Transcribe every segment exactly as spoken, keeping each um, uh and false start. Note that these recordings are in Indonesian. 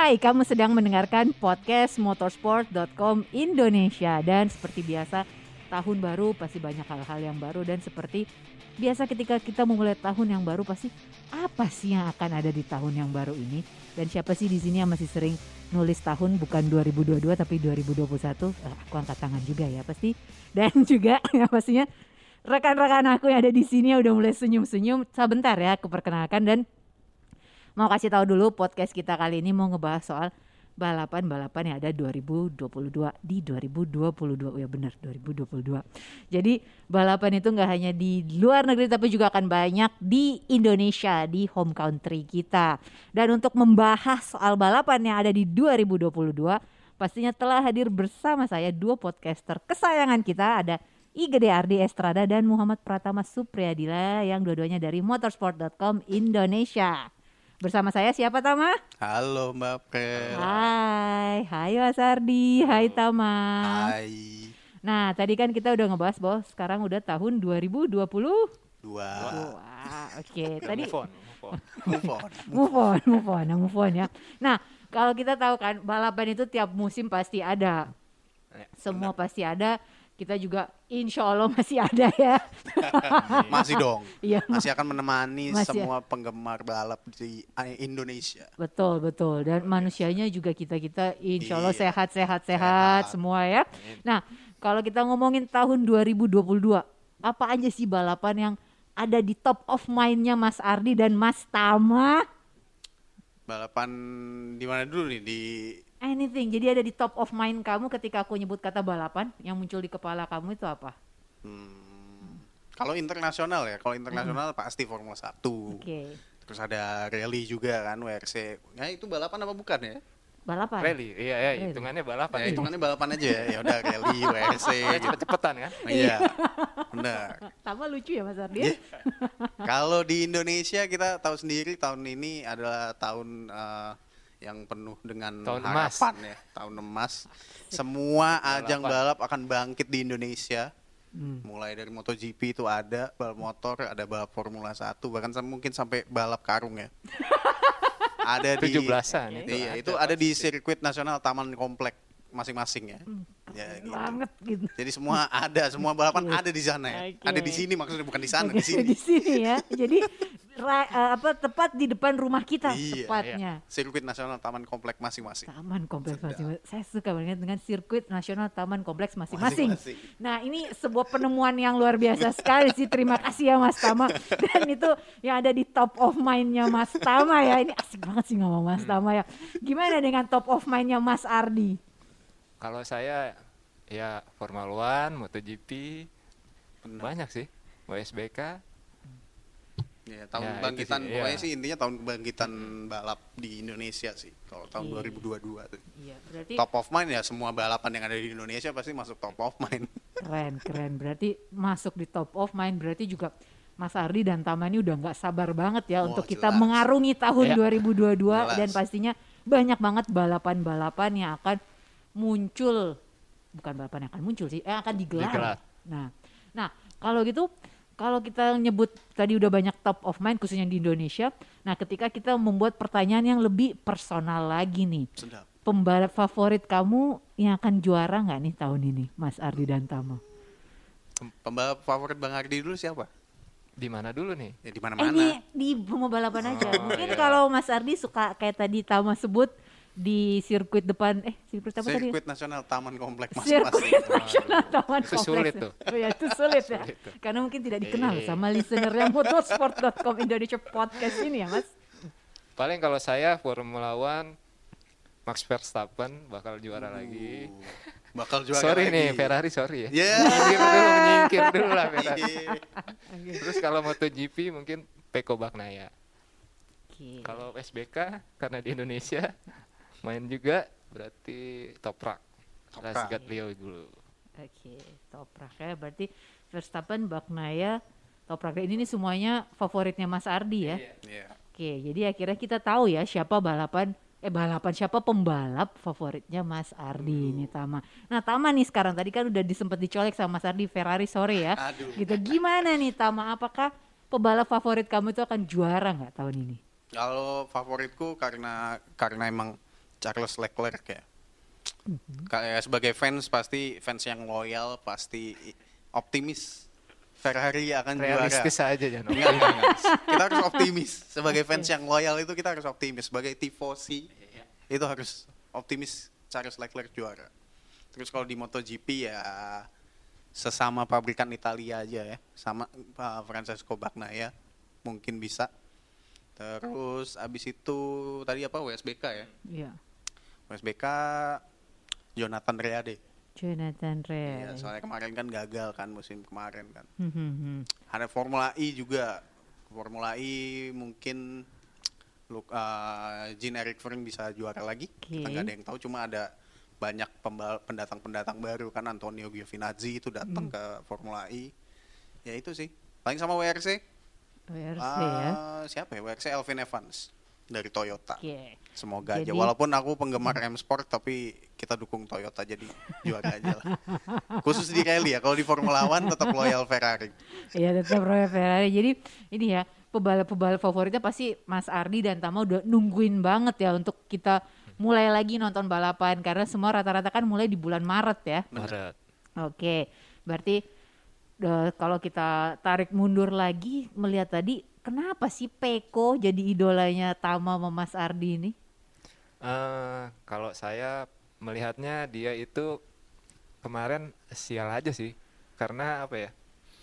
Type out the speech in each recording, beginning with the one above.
Hai, kamu sedang mendengarkan podcast motorsport dot com Indonesia. Dan seperti biasa, tahun baru pasti banyak hal-hal yang baru. Dan seperti biasa ketika kita memulai tahun yang baru, pasti apa sih yang akan ada di tahun yang baru ini? Dan siapa sih di sini yang masih sering nulis tahun bukan dua ribu dua puluh dua tapi dua ribu dua puluh satu? Eh, aku angkat tangan juga ya pasti. Dan juga ya pastinya rekan-rekan aku yang ada di sini udah mulai senyum-senyum. Sebentar ya, aku perkenalkan dan mau kasih tahu dulu podcast kita kali ini mau ngebahas soal balapan-balapan yang ada dua ribu dua puluh dua di dua ribu dua puluh dua. Oh ya benar, dua ribu dua puluh dua. Jadi balapan itu nggak hanya di luar negeri tapi juga akan banyak di Indonesia, di home country kita. Dan untuk membahas soal balapan yang ada di dua ribu dua puluh dua, pastinya telah hadir bersama saya dua podcaster kesayangan kita, ada I G D Ardi Estrada dan Muhammad Pratama Supriyadila yang dua-duanya dari motorsport dot com Indonesia. Bersama saya siapa Tama? Halo Mbak Pel. Hai, hai Mas Ardi, hai Tama. Hai. Nah tadi kan kita udah ngebahas bahwa sekarang udah tahun dua ribu dua puluh Dua. Wah, oke. Okay. Tadi move on, move on. Move on. move on, move on, nah, move on ya. Nah kalau kita tahu kan balapan itu tiap musim pasti ada, semua pasti ada. Kita juga insya Allah masih ada ya. Masih dong. Iya, Masih akan menemani masih. semua penggemar balap di Indonesia. Betul, betul. Dan manusianya juga kita-kita insya Allah Iya. sehat-sehat-sehat Sehat. semua ya. Nah, kalau kita ngomongin tahun dua ribu dua puluh dua, apa aja sih balapan yang ada di top of mind-nya Mas Ardi dan Mas Tama? Balapan di mana dulu nih? Di Anything. Jadi ada di top of mind kamu ketika aku nyebut kata balapan, yang muncul di kepala kamu itu apa? hmm, kalau internasional ya. Kalau internasional pasti Formula satu. Oke. Terus ada rally juga kan, W R C. Ya itu balapan apa bukan ya? Balapan. Rally, iya ya, Rally. hitungannya balapan. Ya hitungannya balapan aja ya. Ya udah rally, W R C gitu. Cepet-cepetan kan? Iya. Benar. Tama lucu ya Mas Ardi? Iya. Kalau di Indonesia kita tahu sendiri tahun ini adalah tahun eh, yang penuh dengan Tahun emas. harapan ya, tahun emas. Semua ajang Balapan. balap akan bangkit di Indonesia. Hmm. Mulai dari MotoGP itu ada, balap motor, ada balap Formula satu, bahkan sam- mungkin sampai balap karung ya. Ada di tujuh belasan itu. Iya, ada itu ada di pasti. sirkuit nasional Taman Komplek masing-masing ya. Ya Keren gitu. banget gitu. Jadi semua ada, semua balapan Oke. ada di sana ya. Oke. Ada di sini maksudnya, bukan di sana, Oke, di sini. di sini ya. Jadi ra- eh, apa tepat di depan rumah kita Iya, tepatnya. Sirkuit nasional Taman Komplek masing-masing. Taman kompleks Sedap. masing-masing. Saya suka banget dengan sirkuit nasional Taman Kompleks masing-masing. Masing-masing. Nah ini sebuah penemuan yang luar biasa sekali sih. Terima kasih ya Mas Tama. Dan itu yang ada di top of mind-nya Mas Tama ya. Ini asik banget sih ngomong Mas Tama ya. Gimana dengan top of mind-nya Mas Ardi? Kalau saya ya Formula One, MotoGP, Benar. banyak sih. W S B K. Ya, tahun Ya, itu kebangkitan, sih, pokoknya iya. sih intinya tahun kebangkitan balap di Indonesia sih. Kalau tahun Iya. dua ribu dua puluh dua tuh. Iya berarti Top of mind ya, semua balapan yang ada di Indonesia pasti masuk top of mind. keren keren. Berarti masuk di top of mind. Berarti juga Mas Ardi dan Tama ini udah nggak sabar banget ya Oh, untuk kita jelas. mengarungi tahun Ya. dua ribu dua puluh dua. Jelas. Dan pastinya banyak banget balapan-balapan yang akan muncul, bukan balapan yang akan muncul sih, yang akan digelar. Digelar. Nah, nah kalau gitu, kalau kita nyebut tadi udah banyak top of mind khususnya di Indonesia. Nah, ketika kita membuat pertanyaan yang lebih personal lagi nih, Sedap. pembalap favorit kamu yang akan juara nggak nih tahun ini, Mas Ardi dan Tama? Pembalap favorit Bang Ardi dulu siapa? Di mana dulu nih? Ya di Eh, mana-mana. ini di pembalap-balapan aja. Oh, Mungkin iya. kalau Mas Ardi suka kayak tadi Tama sebut di sirkuit depan, eh sirkuit apa tadi? Sirkuit nasional Taman Komplek Sirkuit masing-masing. nasional Taman Itu Kompleks. sulit tuh. Oh ya, itu sulit ya. Sulit tuh. Karena mungkin tidak dikenal Iya. sama listenernya motorsport dot com Indonesia podcast ini ya, Mas. Paling kalau saya Formula One, Max Verstappen bakal juara lagi. Uh, Bakal juara Sorry lagi. nih Ferrari, sorry ya. Ya. Menyingkir dulu, menyingkir dulu lah Ferrari. Iya. Terus kalau MotoGP mungkin Pecco Bagnaia. Oke. Kalau S B K karena di Indonesia main juga berarti Toprak. Toprak. Razgat Leo dulu. Oke, Toprak ya. Berarti Verstappen, Bagnaia, Toprak ini nih semuanya favoritnya Mas Ardi ya. Iya. Oke, jadi akhirnya kita tahu ya siapa balapan eh balapan siapa pembalap favoritnya Mas Ardi ini Tama. Nah Tama nih sekarang tadi kan udah disempet dicolek sama Mas Ardi Ferrari sore ya. Aduh. Gitu gimana nih Tama? Apakah pebalap favorit kamu itu akan juara nggak tahun ini? Kalau favoritku karena karena emang Charles Leclerc ya. Mhm. Kayak sebagai fans pasti fans yang loyal pasti optimis Ferrari akan Realistis juara. aja jangan Enggak, enggak, enggak. optimis. Kita harus optimis. Sebagai Oke. fans yang loyal itu kita harus optimis. Sebagai tifosi itu harus optimis Charles Leclerc juara. Terus kalau di MotoGP ya sesama pabrikan Italia aja ya, sama uh, Francesco Bagnaia mungkin bisa. Terus abis itu tadi apa W S B K ya? Iya. W S B K Jonathan Reade. Jonathan Iya, Rea. soalnya kemarin kan gagal kan musim kemarin kan. Hmm, hmm, hmm. Ada Formula E juga. Formula E mungkin Luke, uh, Jean-Eric Vergne bisa juara lagi. Oke. Kita nggak ada yang tahu, cuma ada banyak pembal- pendatang-pendatang baru kan. Antonio Giovinazzi itu datang Hmm. ke Formula E. Ya itu sih. Paling sama W R C. W R C ya. Uh, siapa ya? W R C Elvin Evans dari Toyota. Oke. Semoga aja. Jadi- Walaupun aku penggemar M Sport, tapi kita dukung Toyota jadi juara aja lah. Khusus di rally ya. Kalau di Formula One tetap loyal Ferrari. Iya tetap Royal Ferrari. Jadi ini ya pebalap-pebalap favoritnya pasti Mas Ardi dan Tama udah nungguin banget ya untuk kita mulai lagi nonton balapan karena semua rata-rata kan mulai di bulan Maret ya. Maret. Oke, berarti eh, kalau kita tarik mundur lagi melihat tadi kenapa sih Peko jadi idolanya Tama sama Mas Ardi ini? Eh, kalau saya melihatnya dia itu kemarin sial aja sih, karena apa ya?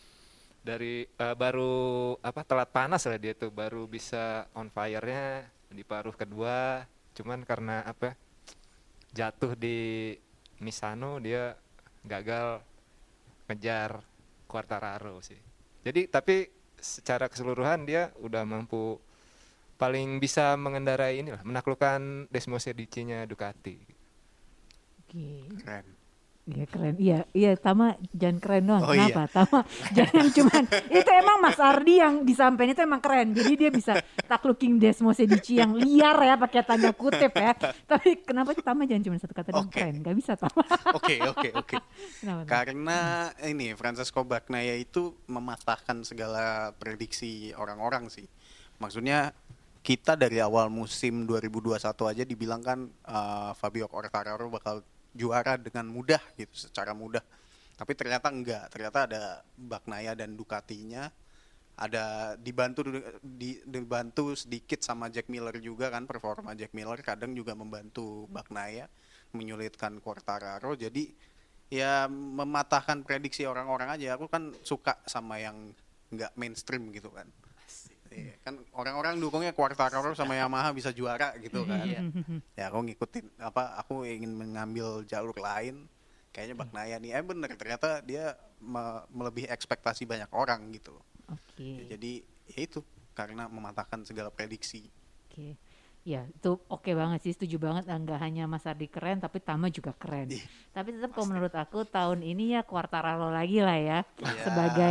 Dari eh, baru apa telat panas lah dia tuh, baru bisa on fire-nya di paruh kedua, cuman karena apa? Jatuh di Misano dia gagal ngejar Quartararo sih. Jadi tapi secara keseluruhan dia udah mampu paling bisa mengendarai inilah, menaklukkan Desmosedici-nya Ducati. Oke, Keren. iya keren. Iya, iya Tama jangan keren doang. Oh, Kenapa? Tama jangan cuman itu emang Mas Ardi yang disampaikan itu emang keren. Jadi dia bisa taklukin Desmosedici yang liar ya pakai tanda kutip ya. Tapi kenapa Tama jangan cuma satu kata doang Oke. keren? Gak bisa Tama. Oke, oke, oke. Kenapa? Tama? Karena ini Francesco Bagnaia itu mematahkan segala prediksi orang-orang sih. Maksudnya kita dari awal musim dua ribu dua puluh satu aja dibilang kan uh, Fabio Quartararo bakal juara dengan mudah gitu, secara mudah. Tapi ternyata enggak, ternyata ada Bagnaia dan Ducatinya, ada dibantu di, dibantu sedikit sama Jack Miller juga kan, performa Jack Miller kadang juga membantu Bagnaia menyulitkan Quartararo. Jadi ya mematahkan prediksi orang-orang aja. Aku kan suka sama yang enggak mainstream gitu kan. Iya, kan orang-orang dukungnya Quartararo sama Yamaha bisa juara gitu kan. Ya aku ngikutin apa aku ingin mengambil jalur lain. Kayaknya Bagnaia nih eh bener ternyata dia me- melebihi ekspektasi banyak orang gitu. Oke. Ya, jadi ya itu karena mematahkan segala prediksi. Oke. Ya, itu oke banget sih, setuju banget. Enggak hanya Mas Ardi keren, tapi Tama juga keren. Ih, Tapi tetap kalau menurut aku tahun ini ya Quartararo lagi lah ya, Iya. sebagai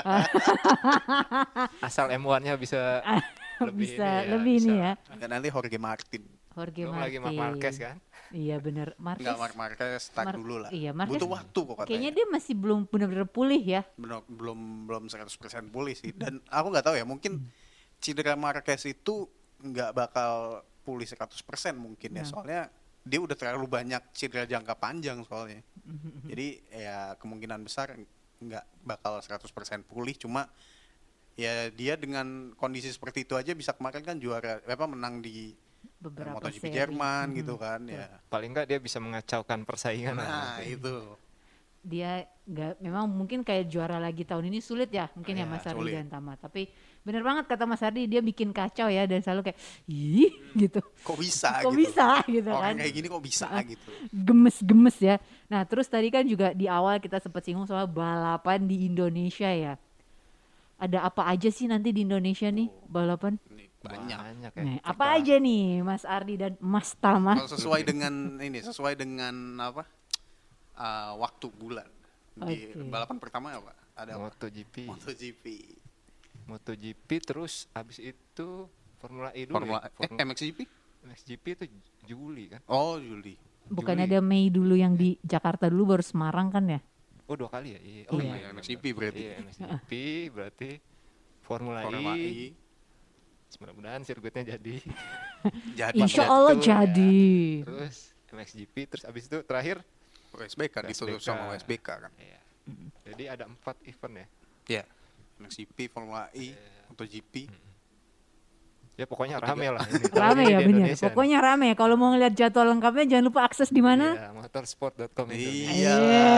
Asal M satu-nya bisa lebih bisa ini ya, lebih ini bisa. ya. Dan nanti Jorge Martin. Jorge Belum Martin. lagi Marc Marquez kan. Iya bener, Marquez. Enggak Marc Marquez start Mar- dulu lah. iya, Marquez Butuh waktu kok katanya. Kayaknya dia masih belum benar-benar pulih ya. belum belum belum seratus persen pulih sih, dan aku nggak tahu ya, mungkin cedera Marquez itu nggak bakal pulih seratus persen mungkin ya, Nah. soalnya dia udah terlalu banyak cedera jangka panjang soalnya. Jadi ya kemungkinan besar nggak bakal seratus persen pulih, cuma ya dia dengan kondisi seperti itu aja bisa kemarin kan juara apa menang di Beberapa MotoGP seri. Jerman Mhm. gitu kan ya. Paling enggak dia bisa mengacaukan persaingan lah. Nah, itu. Dia nggak, memang mungkin kayak juara lagi tahun ini sulit ya mungkin ya Iya, Mas Ardi sulit. dan Tama. Tapi bener banget kata Mas Ardi, dia bikin kacau ya dan selalu kayak ih gitu. Kok bisa Kok gitu. bisa gitu kan. Orang kayak gini kok bisa gitu. Gemes-gemes ya. Nah terus tadi kan juga di awal kita sempat singgung soal balapan di Indonesia ya. Ada apa aja sih nanti di Indonesia nih balapan? Ini banyak. Banyak ya. Nah, apa aja nih Mas Ardi dan Mas Tama? Kalau sesuai dengan ini, sesuai dengan apa? uh, waktu bulan. Di Oke. balapan pertama apa? Ada apa? MotoGP. MotoGP. MotoGP terus abis itu Formula E dulu. Formula ya? eh, M X G P? M X G P itu Juli kan. Oh, Juli. Bukan Juli. ada Mei dulu yang di Jakarta dulu baru Semarang kan ya? Oh dua kali ya? Iya. Oh Iya. iya. M X G P berarti. Iya M X G P berarti Formula, Formula E. E. Mudah-mudahan sirkuitnya jadi. Jadi Insya Formula Allah Two, jadi. ya. Terus M X G P, terus abis itu terakhir U S B K ditutup U S B K. sama U S B K kan. Iya. Jadi ada empat event ya. Iya. M X G P, Formula E, MotoGP. Ya pokoknya Ketiga. rame lah ini. Tahun Rame ini ya di benar. Indonesia Pokoknya rame. Kalau mau ngeliat jadwal lengkapnya jangan lupa akses di nih. mana? Iya, motorsport dot com Indonesia. Iya.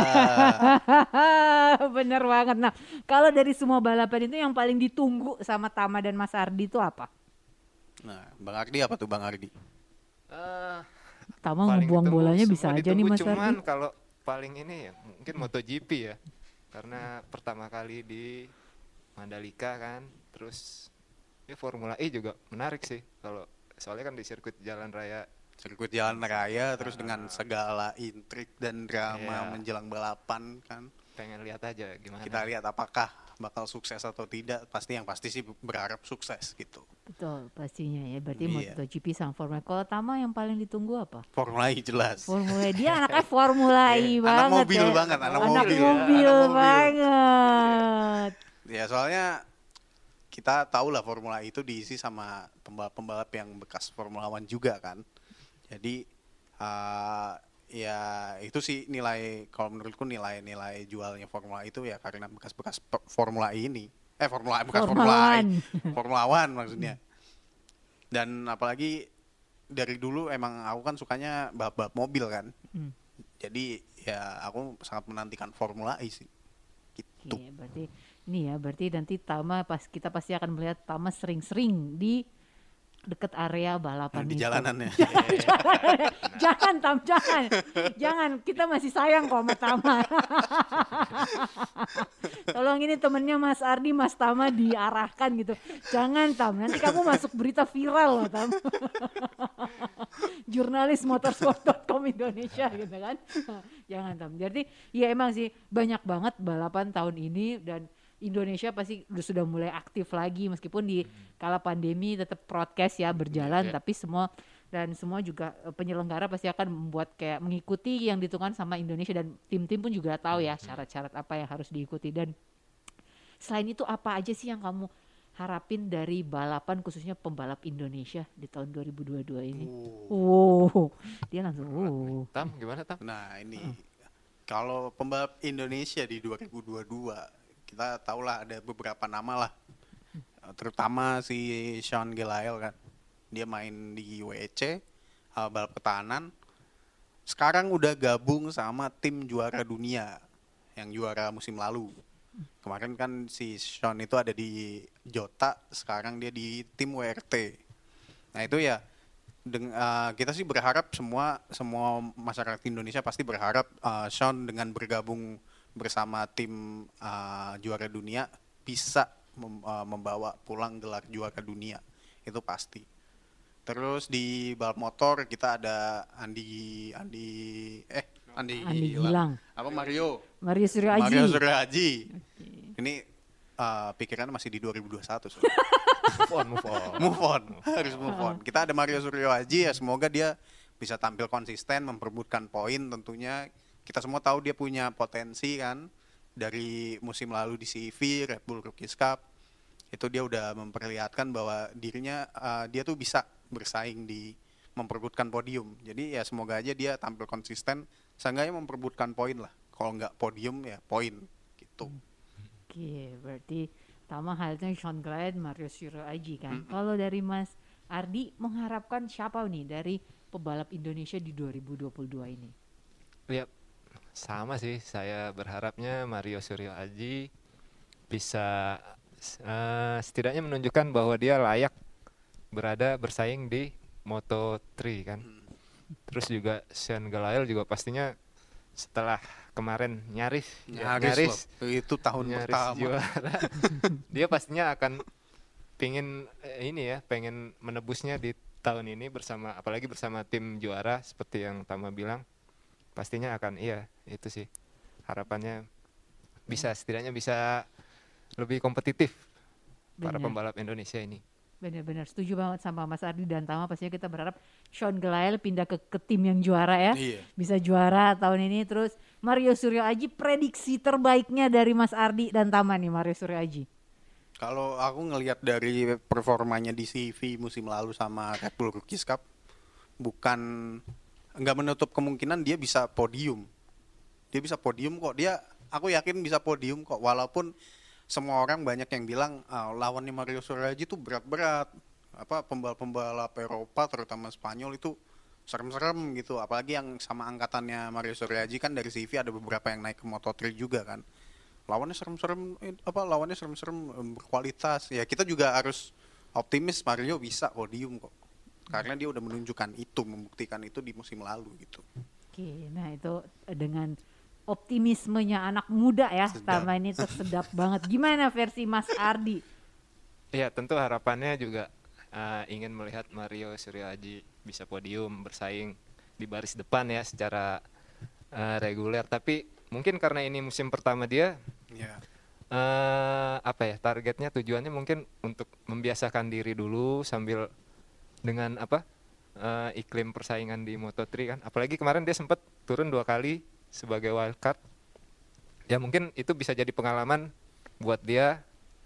Bener banget. Nah, kalau dari semua balapan itu yang paling ditunggu sama Tama dan Mas Ardi itu apa? Nah, Bang Ardi apa tuh Bang Ardi? Eh, Tama paling ngebuang ditunggu, bolanya bisa semua aja nih ditunggu, Mas cuman Ardi. kalau paling ini ya mungkin MotoGP ya. Karena pertama kali di Mandalika kan, terus ya Formula E juga menarik sih kalau soalnya kan di sirkuit jalan raya. Sirkuit jalan raya terus dengan segala intrik dan drama Iya. menjelang balapan kan. Pengen lihat aja gimana. Kita lihat apakah bakal sukses atau tidak. Pasti yang pasti sih berharap sukses gitu. Betul, pastinya ya. Berarti Iya. MotoGP sama Formula E. Kalau Tama yang paling ditunggu apa? Formula E jelas. Formula E. Dia anaknya Formula E Anak banget mobil ya. banget, anak Anak mobil. mobil Anak mobil. banget. Ya soalnya kita tahu lah Formula E itu diisi sama pembalap-pembalap yang bekas Formula One juga kan. Jadi uh, ya itu sih nilai, kalau menurutku nilai-nilai jualnya Formula E itu ya karena bekas-bekas pe- Formula E ini. Eh Formula bukan Formula Formula E. One. Formula One maksudnya. Dan apalagi dari dulu emang aku kan sukanya balap-balap mobil kan. Hmm. Jadi ya aku sangat menantikan Formula E sih. Gitu. Oke, berarti ini ya, berarti nanti Tama pas kita pasti akan melihat Tama sering-sering di dekat area balapan Di itu. jalanannya. Jangan Tam, jangan. Jangan, kita masih sayang kok sama Tama. Tolong ini temennya Mas Ardi, Mas Tama diarahkan gitu. Jangan Tam, nanti kamu masuk berita viral loh Tam. Jurnalis motorsport dot com Indonesia gitu kan. Jangan Tam. Jadi ya emang sih banyak banget balapan tahun ini dan Indonesia pasti udah sudah mulai aktif lagi meskipun di kala pandemi tetap broadcast ya berjalan Iya. tapi semua dan semua juga eh, penyelenggara pasti akan membuat kayak mengikuti yang ditentukan sama Indonesia dan tim-tim pun juga tahu ya syarat-syarat apa yang harus diikuti. Dan selain itu apa aja sih yang kamu harapin dari balapan khususnya pembalap Indonesia di tahun dua ribu dua puluh dua ini? Uh. Wow, dia langsung wow. Tam gimana Tam? Nah ini kalau pembalap Indonesia di dua ribu dua puluh dua kita tahulah ada beberapa nama lah, terutama si Sean Gelael kan, dia main di W E C uh, balap ketahanan, sekarang udah gabung sama tim juara dunia yang juara musim lalu. Kemarin kan si Sean itu ada di Jota, sekarang dia di tim W R T. Nah itu ya deng- uh, kita sih berharap semua semua masyarakat Indonesia pasti berharap uh, Sean dengan bergabung bersama tim uh, juara dunia bisa mem- uh, membawa pulang gelar juara dunia, itu pasti. Terus di balap motor kita ada Andi Andi eh Andi, Andi Gilang. Gilang. Apa Mario? Mario Suryo Aji. Mario Suryo Aji. Ini uh, pikirannya masih di dua ribu dua puluh satu. soalnya. Move on, move on. move on, harus move on. Kita ada Mario Suryo Aji ya, semoga dia bisa tampil konsisten, memperebutkan poin tentunya. Kita semua tahu dia punya potensi kan, dari musim lalu di C V, Red Bull Rookies Cup, itu dia udah memperlihatkan bahwa dirinya uh, dia tuh bisa bersaing di memperebutkan podium. Jadi ya semoga aja dia tampil konsisten, seenggaknya memperebutkan poin lah. Kalau nggak podium ya poin gitu. Oke, berarti Tama halnya Sean Glad, Mario Suryo Aji kan. Kalau dari Mas Ardi mengharapkan siapa nih dari pebalap Indonesia di dua ribu dua puluh dua ini? Ya, sama sih. Saya berharapnya Mario Suryo Aji bisa uh, setidaknya menunjukkan bahwa dia layak berada bersaing di Moto tiga kan. Terus juga Sean Gelael juga pastinya setelah kemarin nyaris ya, Nyaris, nyaris loh. Itu tahun nyaris pertama. juara. Dia pastinya akan pingin eh, ini ya, pengen menebusnya di tahun ini bersama, apalagi bersama tim juara seperti yang Tama bilang. Pastinya akan iya, itu sih harapannya bisa setidaknya bisa lebih kompetitif para Benar. pembalap Indonesia ini. Benar-benar setuju banget sama Mas Ardi dan Tama. Pastinya kita berharap Sean Gelael pindah ke, ke tim yang juara ya. Iya. Bisa juara tahun ini. Terus Mario Suryo Aji, prediksi terbaiknya dari Mas Ardi dan Tama nih Mario Suryo Aji. Kalau aku ngelihat dari performanya di C V musim lalu sama Red Bull Rookies Cup, bukan nggak menutup kemungkinan dia bisa podium. Dia bisa podium kok. Dia, aku yakin bisa podium kok. Walaupun semua orang banyak yang bilang ah, lawannya Mario Suryaji itu berat-berat. Apa pembalap-pembalap Eropa terutama Spanyol itu serem-serem gitu. Apalagi yang sama angkatannya Mario Suryaji kan dari C V ada beberapa yang naik ke Moto tiga juga kan. Lawannya serem-serem eh, apa lawannya serem-serem em, berkualitas. Ya kita juga harus optimis Mario bisa podium kok. Karena dia udah menunjukkan itu, membuktikan itu di musim lalu gitu. Oke, nah itu dengan optimismenya anak muda ya, Sedap. selama ini tuh sedap banget. Gimana versi Mas Ardi? Iya, tentu harapannya juga uh, ingin melihat Mario Suryaji bisa podium, bersaing di baris depan ya secara uh, reguler. Tapi mungkin karena ini musim pertama dia, Ya. uh, apa ya, targetnya, tujuannya mungkin untuk membiasakan diri dulu sambil dengan apa uh, iklim persaingan di Moto tiga kan. Apalagi kemarin dia sempat turun dua kali sebagai wildcard. Ya mungkin itu bisa jadi pengalaman buat dia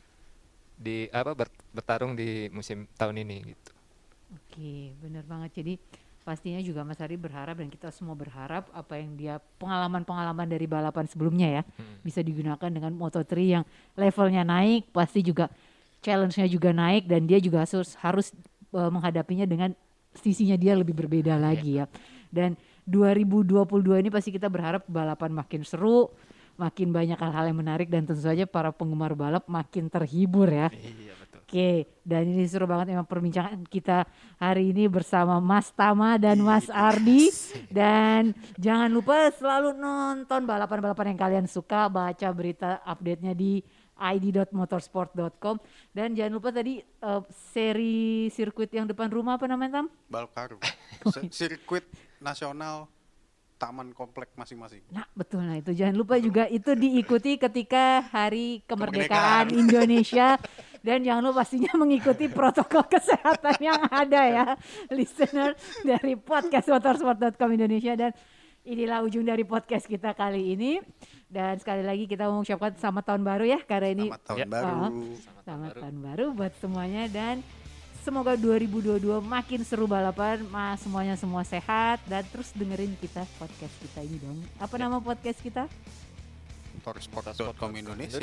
di apa ber- bertarung di musim tahun ini gitu. Oke, benar banget. Jadi pastinya juga Mas Ardi berharap dan kita semua berharap apa yang dia pengalaman-pengalaman dari balapan sebelumnya ya Hmm. bisa digunakan dengan Moto tiga yang levelnya naik, pasti juga challenge-nya juga naik dan dia juga harus harus uh, menghadapinya dengan sisinya dia lebih berbeda lagi ya. Dan dua ribu dua puluh dua ini pasti kita berharap balapan makin seru, makin banyak hal-hal yang menarik dan tentu saja para penggemar balap makin terhibur ya. Iya betul. Oke, dan ini seru banget memang perbincangan kita hari ini bersama Mas Tama dan Mas Ardi. Dan jangan lupa selalu nonton balapan-balapan yang kalian suka, baca berita update-nya di i d dot motorsport dot com. Dan jangan lupa tadi uh, seri sirkuit yang depan rumah apa namanya Tam? Balap karung. Se- Sirkuit nasional taman komplek masing-masing. Nah betul, nah itu jangan lupa juga itu diikuti ketika hari kemerdekaan, Kemerdekaan. Indonesia. Dan jangan lupa pastinya mengikuti protokol kesehatan yang ada ya, listener dari podcast motorsport dot com Indonesia. Dan inilah ujung dari podcast kita kali ini. Dan sekali lagi kita mengucapkan selamat tahun baru ya, karena ini Selamat tahun Ya. baru. Ah, Selamat, selamat baru. tahun baru buat semuanya. Dan semoga dua ribu dua puluh dua makin seru balapan, mas semuanya semua sehat dan terus dengerin kita podcast kita ini dong. Apa nama podcast kita? motorsport dot com Indonesia.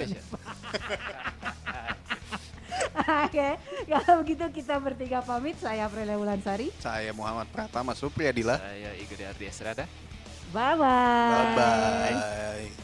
Oke, kalau begitu kita bertiga pamit. Saya Aprilia Wulansari. Saya Muhammad Pratama Supriyadila. Saya Igede Ardi Estrada. Bye bye. Bye bye.